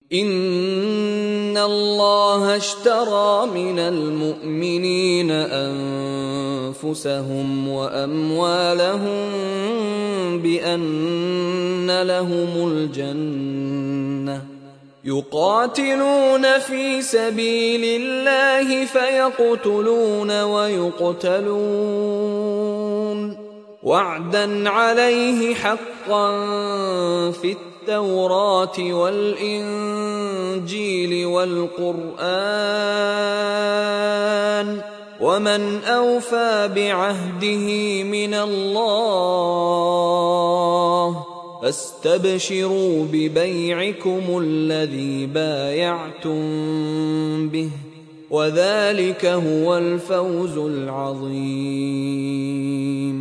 إن الله اشترى من المؤمنين أنفسهم وأموالهم بأن لهم الجنة يقاتلون في سبيل الله فيقتلون ويقتلون وعدا عليه حقا في التوراة والإنجيل والقرآن ومن أوفى بعهده من الله فاستبشروا ببيعكم الذي بايعتم به وذلك هو الفوز العظيم.